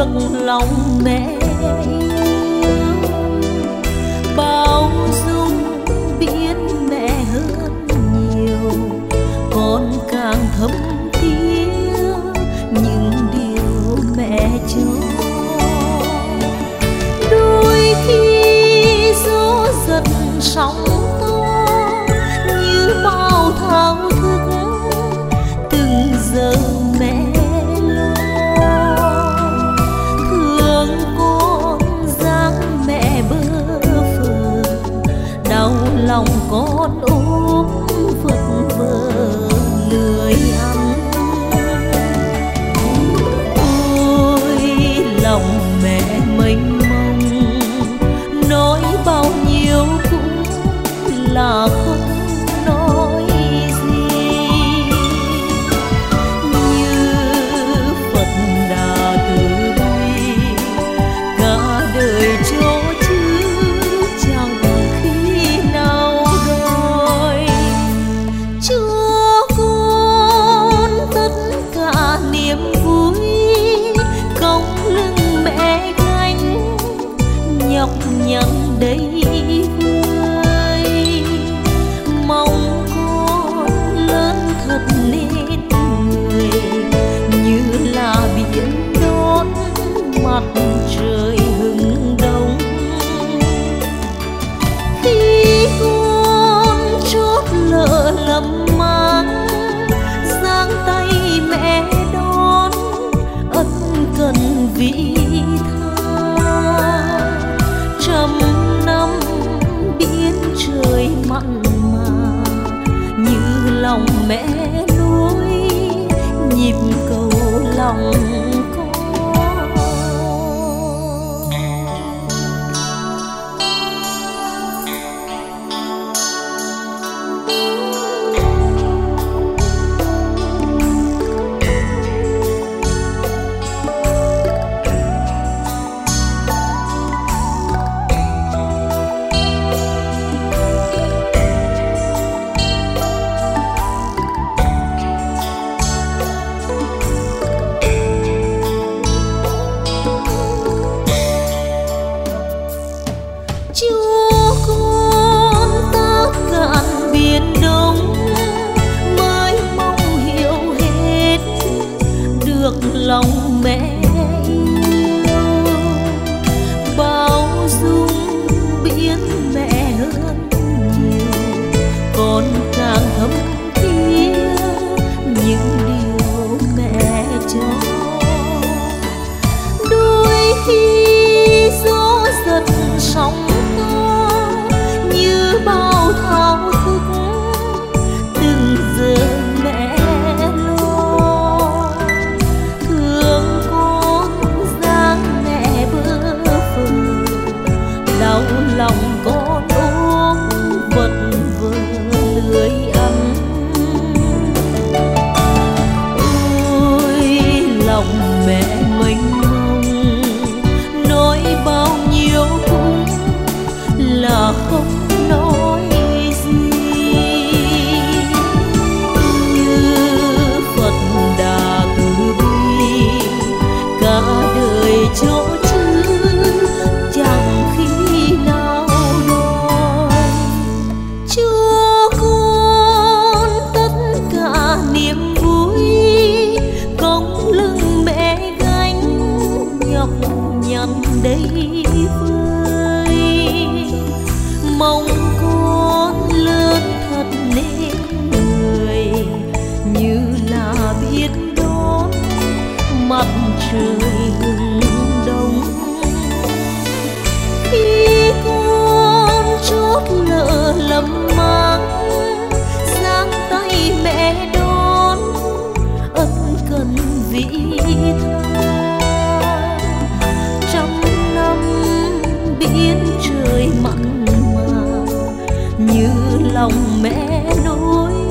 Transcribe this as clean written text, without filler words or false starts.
lòng mẹ yêu, bao dung biết mẹ hơn nhiều, con càng thấm thía những điều mẹ cho. Đôi khi gió giật sóng to như bao thao thức, từng giờ mẹ lo thương con dáng mẹ bơ phờ, đau lòng con ốm vật vờ lười ăn. Ôi lòng mẹ mênh mông, nói bao nhiêu cũng là không nói gì, như Phật Đà từ bi cả đời cho chứ chẳng khi nào đòi. Cho con tất cả niềm vui, cong lưng mẹ gánh nhọc nhằn đầy vơi. Mong con lớn thật nên người, như là biển đón mặt trời hừng đông. Khi con chót lỡ lầm mang, giang tay mẹ đón ân cần vị tha. Trăm năm biển trời mặn mà, như lòng mẹ nuối nhịp cầu lòng con. Chúa con ta cạn biển đông, mới mong hiểu hết được lòng mẹ yêu. Bao dung biết mẹ hơn nhiều, con càng thấm thía những điều mẹ cho. Đôi khi gió giật sóng như bao thao thức, từng giờ mẹ lo thương con dáng mẹ bơ phờ, đau lòng con ốm vật vờ lười ăn. Ôi lòng mẹ mênh mông, nói bao nhiêu cũng là không nói gì, như Phật Đà từ bi cả đời cho chứ chẳng khi nào đòi. Cho con tất cả niềm vui, cong lưng mẹ gánh nhọc nhằn đầy vơi. Mong con lớn thật nên người, như là biết đón mặt trời hừng đông. Khi con chót lỡ lầm mang, giang tay mẹ đón ân cần vị tha. Trăm năm biển trời mặn mà, như lòng mẹ nuối